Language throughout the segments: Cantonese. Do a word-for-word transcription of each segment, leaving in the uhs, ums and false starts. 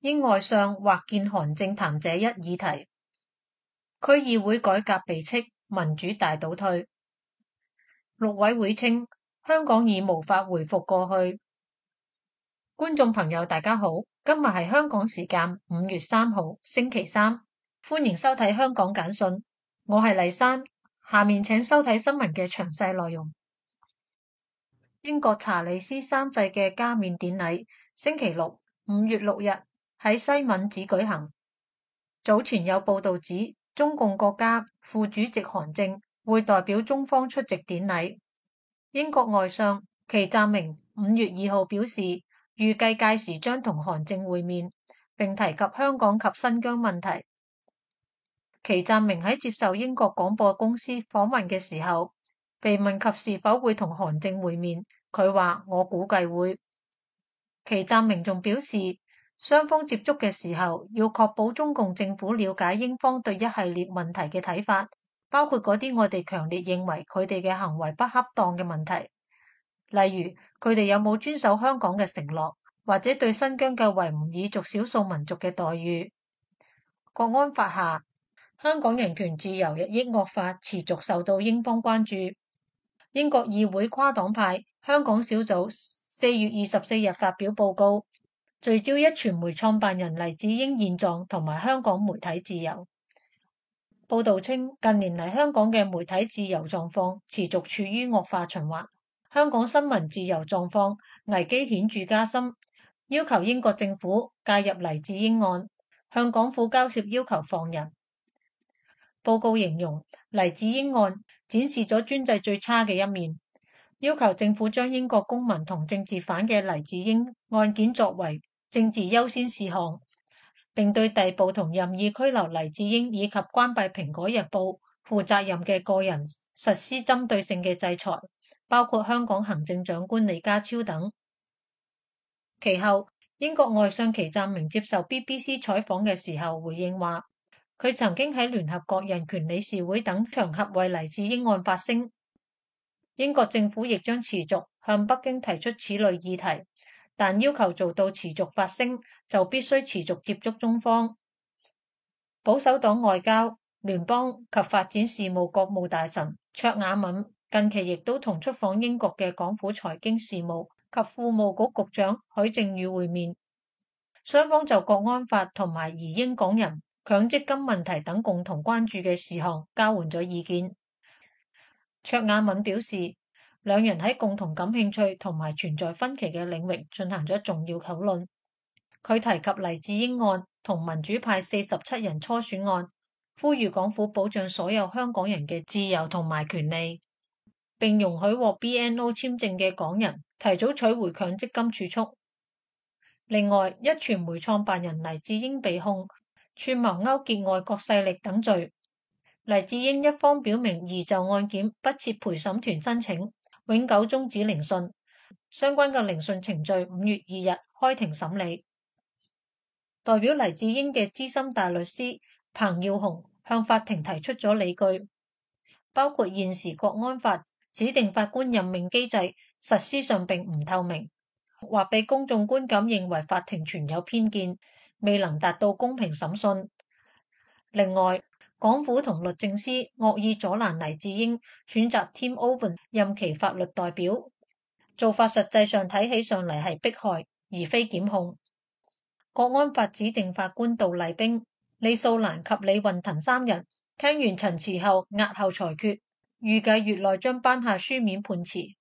英外相或見韓正談這一議題。區議會改革被斥，民主大倒退。陸委會稱香港已無法回復過去。觀眾朋友大家好，今日係香港時間五月三號星期三，歡迎收睇香港簡訊，我係麗珊，下面請收睇新聞嘅詳細內容。英國查理斯三世嘅加冕典禮星期六五月六日喺西敏寺舉行。早前有報道指中共國家副主席韓正會代表中方出席典禮。英國外相祁湛明五月二號表示，預計屆時將同韓正會面，並提及香港及新疆問題。祁湛明喺接受英國廣播公司訪問嘅時候，被問及是否會同韓正會面，佢話：我估計會。祁湛明仲表示，雙方接觸嘅時候要確保中共政府了解英方對一系列問題嘅睇法，包括嗰啲我哋強烈認為佢哋嘅行為不恰當嘅問題，例如佢哋有冇遵守香港嘅承諾，或者對新疆嘅維吾爾族少數民族嘅待遇。國安法下，香港人權自由日益惡化，持續受到英方關注。英國議會跨黨派香港小組四月二十四日發表報告，聚焦一傳媒創辦人黎智英現狀同埋香港媒體自由。報道稱，近年嚟香港嘅媒體自由狀況持續處於惡化循環，香港新聞自由狀況危機顯著加深，要求英國政府介入黎智英案，向港府交涉要求放人。報告形容黎智英案展示咗專制最差嘅一面，要求政府將英國公民同政治犯嘅黎智英案件作為政治優先事項，並對逮捕同任意拘留黎智英以及關閉蘋果日報負責任嘅個人實施針對性嘅制裁，包括香港行政長官李家超等。其後，英國外相祁湛明接受 B B C 採訪嘅時候回應話，佢曾經喺聯合國人權理事會等場合為黎智英案發聲。英國政府亦將持續向北京提出此類議題，但要求做到持續發聲，就必須持續接觸中方。保守黨外交、聯邦及發展事務國務大臣卓雅敏近期亦都同出訪英國嘅港府財經事務及庫務局局長許正宇會面，雙方就國安法同埋移英港人強積金問題等共同關注嘅事項交換咗意見。卓雅敏表示，兩人喺共同感興趣同埋存在分歧嘅領域進行咗重要討論。佢提及黎智英案同民主派四十七人初選案，呼籲港府保障所有香港人嘅自由同埋權利，並容許獲 B N O 簽證嘅港人提早取回強積金儲蓄。另外，一傳媒創辦人黎智英被控串謀勾結外國勢力等罪。黎智英一方表明擬就案件不設陪審團申請，永久終止聆訊。相關嘅聆訊程序五月二日開庭審理。代表黎智英嘅資深大律師彭耀雄向法庭提出咗理據，包括現時國安法指定法官任命機制實施上並唔透明，或被公眾觀感認為法庭存有偏見，未能達到公平審訊。另外，港府同律政司惡意阻攔黎智英選擇 Tim Owen 任其法律代表，做法實際上睇起上嚟係迫害，而非檢控。國安法指定法官杜麗冰、李素蘭及李運騰三人聽完陳詞後押後裁決，預計月內將頒下書面判詞。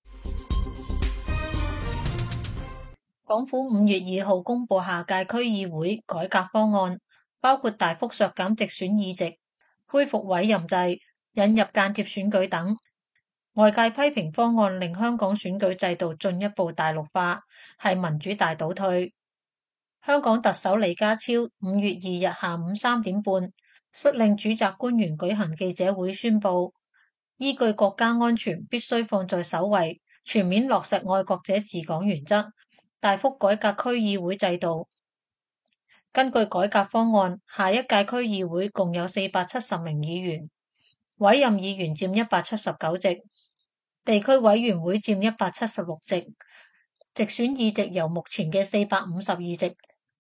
港府五月二號公布下屆區議會改革方案，包括大幅削減直選議席、恢復委任制、引入間接選舉等。外界批評方案令香港選舉制度進一步大陸化，係民主大倒退。香港特首李家超五月二日下午三點半率領主責官員舉行記者會，宣布依據國家安全必須放在首位，全面落實愛國者治港原則，大幅改革區議會制度。根據改革方案，下一屆區議會共有四百七十名議員，委任議員佔一百七十九席，地區委員會佔一百七十六席，直選議席由目前嘅四百五十二席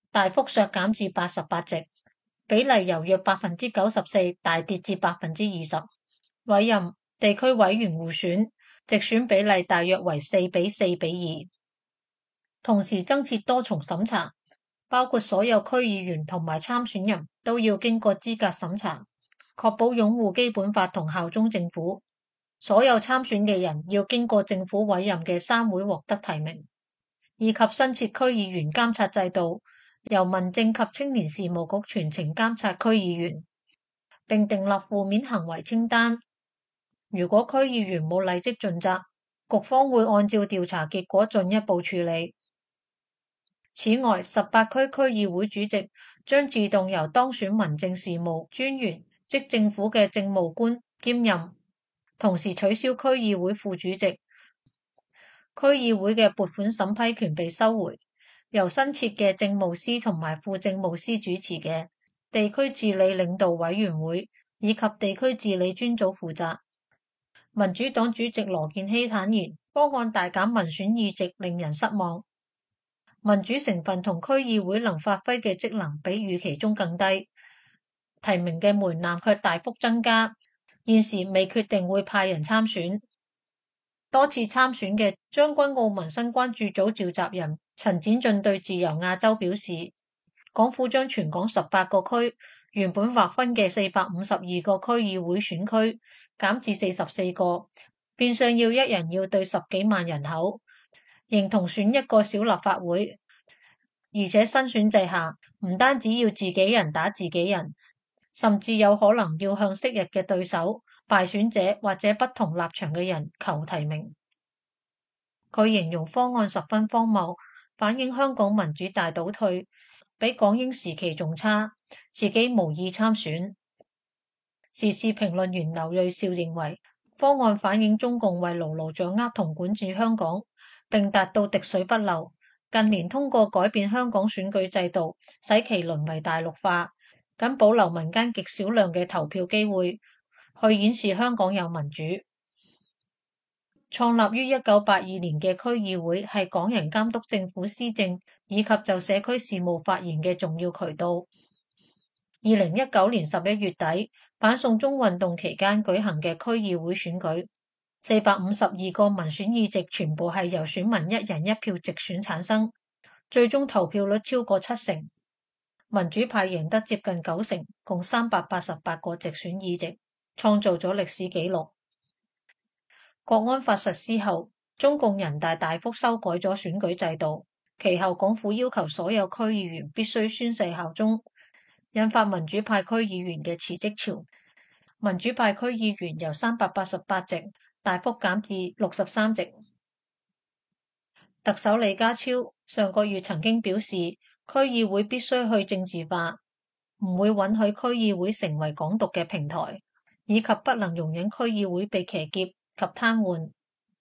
大幅削減至八十八席，比例由約百分之九十四大跌至百分之二十。委任地區委員互選，直選比例大約為四比四比二。同時增設多重審查，包括所有區議員同埋參選人都要經過資格審查，確保擁護基本法同效忠政府。所有參選嘅人要經過政府委任嘅三會獲得提名，以及新設區議員監察制度，由民政及青年事務局全程監察區議員，並訂立負面行為清單。如果區議員冇履職盡責，局方會按照調查結果進一步處理。此外，十八區區議會主席將自動由當選民政事務專員，即政府嘅政務官兼任，同時取消區議會副主席。區議會嘅撥款審批權被收回，由新設嘅政務司同埋副政務司主持嘅地區治理領導委員會以及地區治理專組負責。民主黨主席羅健熙坦言，方案大減民選議席令人失望。民主成分同區議會能發揮嘅職能比預期中更低，提名嘅門檻卻大幅增加。現時未決定會派人參選。多次參選嘅將軍澳民生關注組召集人陳展俊對自由亞洲表示，港府將全港十八個區原本劃分嘅四百五十二個區議會選區減至四十四個，變相要一人要對十幾萬人口，形同選一個小立法會。而且新選制下，唔單止要自己人打自己人，甚至有可能要向昔日嘅對手、敗選者或者不同立場嘅人求提名。佢形容方案十分荒謬，反映香港民主大倒退，比港英時期仲差，自己無意參選。時事評論員劉銳紹認為，方案反映中共為牢牢掌握同管治香港，並達到滴水不漏。近年通過改變香港選舉制度，使其淪為大陸化，僅保留民間極少量嘅投票機會，去顯示香港有民主。創立於一九八二年嘅區議會係港人監督政府施政以及就社區事務發言嘅重要渠道。二零一九年十一月底，反送中運動期間舉行嘅區議會選舉，四百五十二個民選議席全部係由選民一人一票直選產生，最終投票率超過七成，民主派贏得接近九成，共三百八十八個直選議席，創造咗歷史紀錄。國安法實施後，中共人大大幅修改咗選舉制度，其後港府要求所有區議員必須宣誓效忠，引發民主派區議員嘅辭職潮。民主派區議員由三百八十八席大幅減至六十三席。特首李家超上個月曾經表示，區議會必須去政治化，唔會允許區議會成為港獨嘅平台，以及不能容忍區議會被騎劫及癱瘓。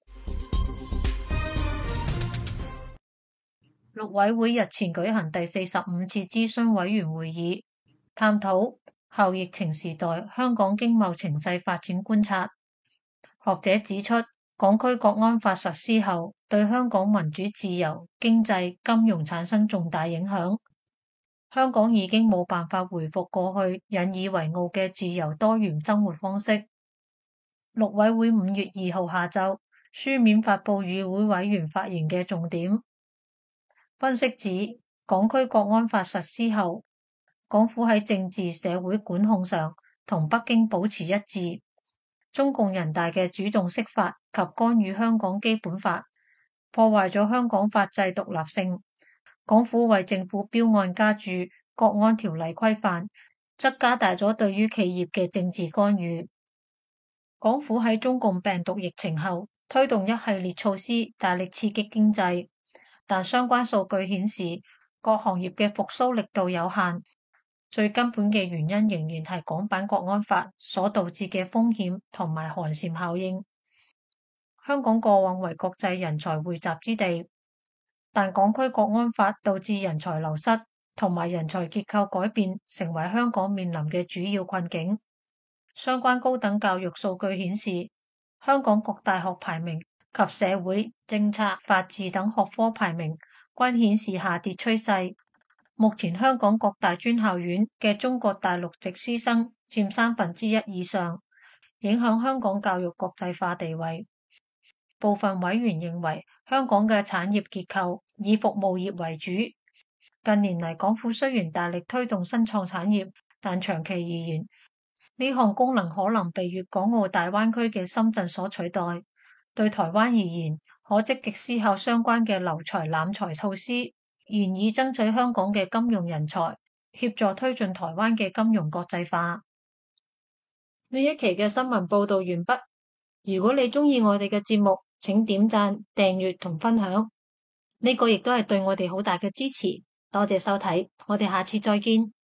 陸委會日前舉行第四十五次諮詢委員會議，探討後疫情時代香港經貿情勢發展觀察。學者指出，港區國安法實施後，對香港民主自由、經濟、金融產生重大影響。香港已經冇辦法回復過去引以為傲嘅自由多元生活方式。陸委會五月二號下晝書面發布與會委員發言嘅重點分析，指港區國安法實施後，港府喺政治社會管控上同北京保持一致。中共人大嘅主動釋法及干預香港基本法，破壞咗香港法制獨立性。港府為政府標案加注國安條例規範，則加大咗對於企業嘅政治干預。港府喺中共病毒疫情後推動一系列措施，大力刺激經濟，但相關數據顯示各行業嘅復甦力度有限。最根本嘅原因仍然係港版國安法所導致嘅風險同埋寒蟬效應。香港過往為國際人才匯集之地，但港區國安法導致人才流失同埋人才結構改變，成為香港面臨嘅主要困境。相關高等教育數據顯示，香港各大學排名及社會政策、法治等學科排名均顯示下跌趨勢。 目前香港各大專校院嘅中國大陸籍師生佔三分之一以上，影響香港教育國際化地位。部分委員認為，香港嘅產業結構以服務業為主。近年嚟，港府雖然大力推動新創產業，但長期而言，呢項功能可能被粵港澳大灣區嘅深圳所取代。對台灣而言，可積極思考相關嘅留才攬才措施，現以爭取香港嘅金融人才，協助推進台灣嘅金融國際化。呢一期嘅新聞報道完畢。如果你鍾意我哋嘅節目，請點讚、訂閱同分享，呢個亦都係對我哋好大嘅支持。多謝收睇，我哋下次再見。